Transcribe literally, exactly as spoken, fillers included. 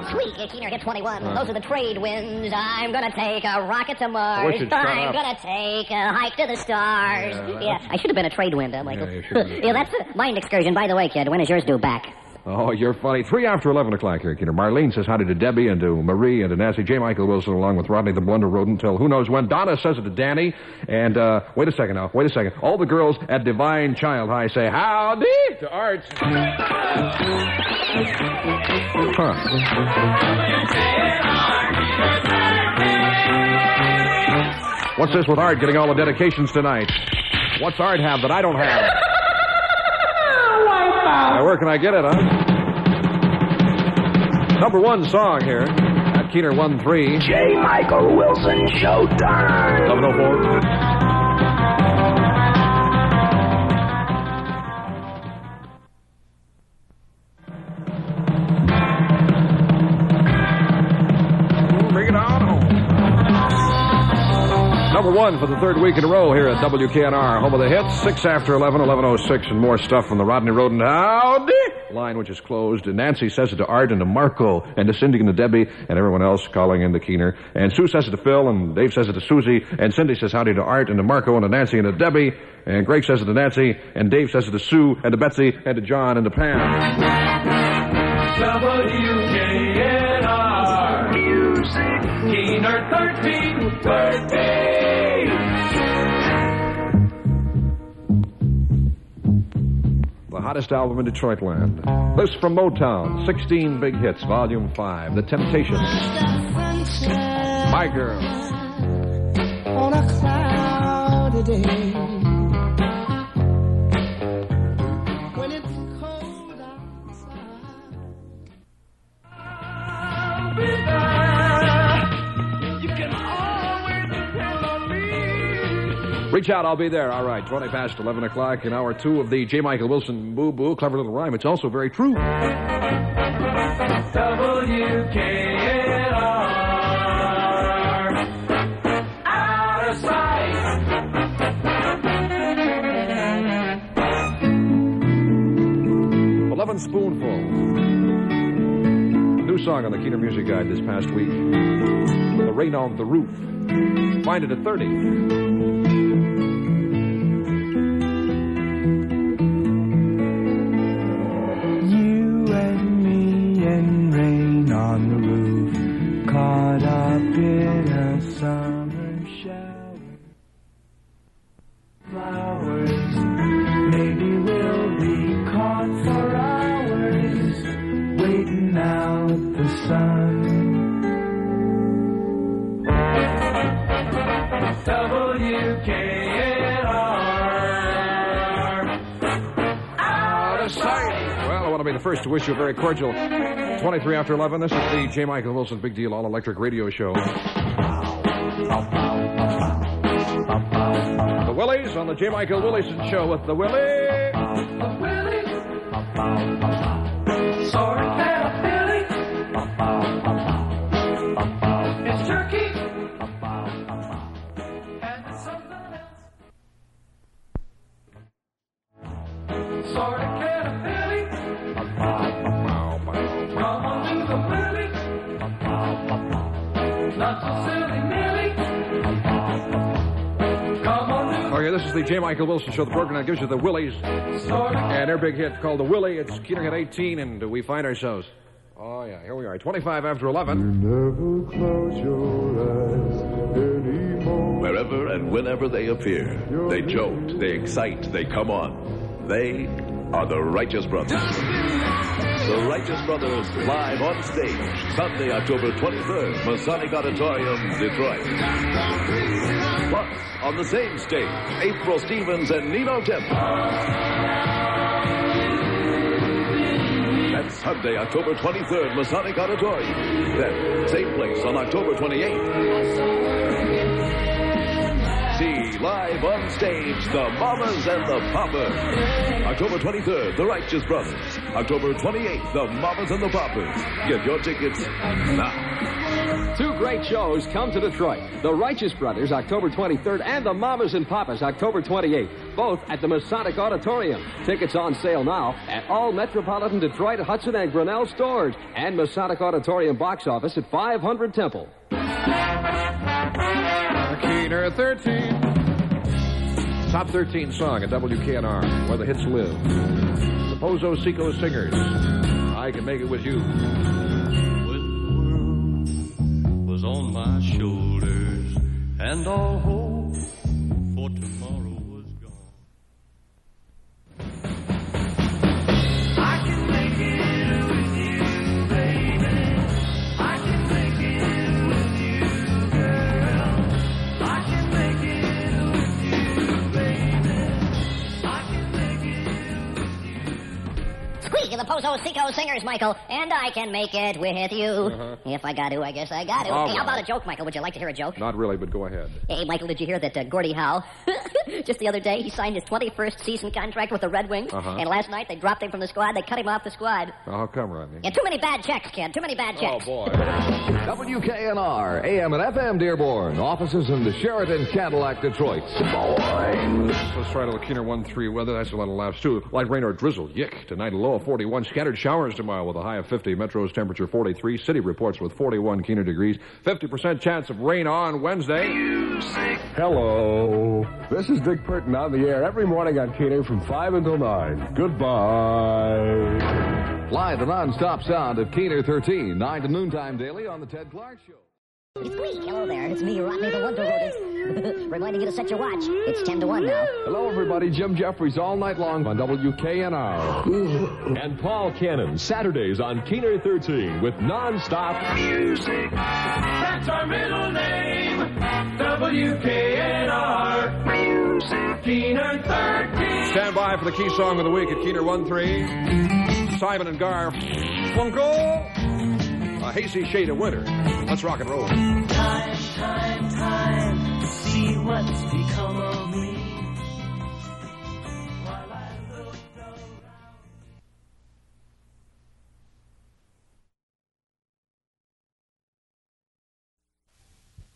Next week, Keener hit twenty-one. Uh. Those are the trade winds. I'm gonna take a rocket to Mars. I'm gonna take a hike to the stars. Yeah, yeah. I should have been a trade wind, uh, Michael. Yeah, you should have. Yeah, that's a mind excursion. By the way, kid, when is yours due back? Oh, you're funny. Three after eleven o'clock here, Keener. Marlene says howdy to Debbie and to Marie and to Nancy. J. Michael Wilson along with Rodney the Blunder Rodent till who knows when. Donna says it to Danny. And, uh, wait a second now. Wait a second. All the girls at Divine Child High say howdy to Art. Huh. What's this with Art getting all the dedications tonight? What's Art have that I don't have? Now, where can I get it, huh? Number one song here at Keener one three. J. Michael Wilson Showtime. eleven oh four. Bring it on home. Number one for the third week in a row here at W K N R. Home of the hits, six after eleven, eleven oh six, and more stuff from the Rodney Rodent Howdy line, which is closed. And Nancy says it to Art and to Marco and to Cindy and to Debbie and everyone else calling in to Keener. And Sue says it to Phil, and Dave says it to Susie, and Cindy says howdy to Art and to Marco and to Nancy and to Debbie, and Greg says it to Nancy, and Dave says it to Sue and to Betsy and to John and to Pam. W K N R Music Keener thirteenth birthday. The hottest album in Detroit land. This from Motown, sixteen big hits, volume five, The Temptations. My Girl. On a cloudy day, when it's cold outside, I'll be there. You can always depend on me. Reach out, I'll be there. All right, twenty past eleven o'clock in hour two of the J. Michael Wilson Boo Boo. Clever little rhyme. It's also very true. W K N R Out of sight. eleven Spoonfuls. New song on the Keener Music Guide this past week. The Rain on the Roof. Find it at thirty. On the roof, caught up in a summer shower. Flowers, maybe we'll be caught for hours, waiting out the sun. W K N R Out of sight. Well, I want to be the first to wish you a very cordial twenty-three after eleven. This is the J. Michael Wilson Big Deal All-Electric Radio Show. The Willies on the J. Michael Willison Show with the Willie. The Willie. Sort of kind of Billy. It's turkey. And something else. Sort of kind of Billy. Come on to the Willie. Not so silly, Millie. Come on to the Okay, this is the J. Michael Wilson Show, the program that gives you the Willies sort of and their big hit called The Willie. It's Keener at eighteen, and we find ourselves. Oh, yeah, here we are, twenty-five after eleven. Never close your eyes anymore. Wherever and whenever they appear, they jolt, they excite, they come on. They are the Righteous Brothers. The Righteous Brothers live on stage, Sunday, October twenty-third, Masonic Auditorium, Detroit. Plus, on the same stage, April Stevens and Nino Temple. That's Sunday, October twenty-third, Masonic Auditorium. Then, same place on October twenty-eighth. See live on stage the Mamas and the Papas. October twenty-third, the Righteous Brothers. October twenty-eighth, the Mamas and the Papas. Get your tickets now. Two great shows come to Detroit. The Righteous Brothers, October twenty-third, and the Mamas and Papas, October twenty-eighth. Both at the Masonic Auditorium. Tickets on sale now at all Metropolitan Detroit, Hudson, and Grinnell stores. And Masonic Auditorium box office at five hundred Temple. Keener thirteen. Top thirteen song at W K N R, where the hits live. The Pozo Seco Singers. I Can Make It With You. When the world was on my shoulders and all hope for tomorrow was gone. I can make it with you, baby. I can make it with you, girl. I can make it with you, baby. I can make it with you. Squeak of the Pozo Seco Singers, Michael. And I can make it with you. Uh-huh. If I got to, I guess I got to. All Hey, how right. about a joke, Michael? Would you like to hear a joke? Not really, but go ahead. Hey, Michael, did you hear that uh, Gordie Howe, just the other day, he signed his twenty-first season contract with the Red Wings, Uh-huh. and last night they dropped him from the squad. They cut him off the squad. Oh, how come, Rodney? Yeah, too many bad checks, kid. Too many bad checks. Oh, boy. W K N R, A M and F M Dearborn. Offices in the Sheraton Cadillac, Detroit. Let's try to the Keener one three weather. That's a lot of laughs, too. Light rain or drizzle. Yick. Tonight, a low of forty-one. Scattered showers tomorrow with a high of fifty. Metro's temperature forty-three. City reports with forty-one Keener degrees. fifty percent chance of rain on Wednesday. Hello. This is Dick Burton on the air every morning on Keener from five until nine. Goodbye. Live the non-stop sound of Keener thirteen, nine to noontime daily on the Ted Clark Show. Squeak, hello there. It's me, Rodney the Wonder Rodent. Reminding you to set your watch. It's ten to one now. Hello, everybody. Jim Jeffries all night long on W K N R. And Paul Cannon, Saturdays on Keener thirteen with non-stop Music. That's our middle name. W K N R. Music. Keener thirteen. Stand by for the key song of the week at Keener one three. Simon and Garfunkel. A hazy shade of winter. Let's rock and roll. Time, time, time, see what's become of me.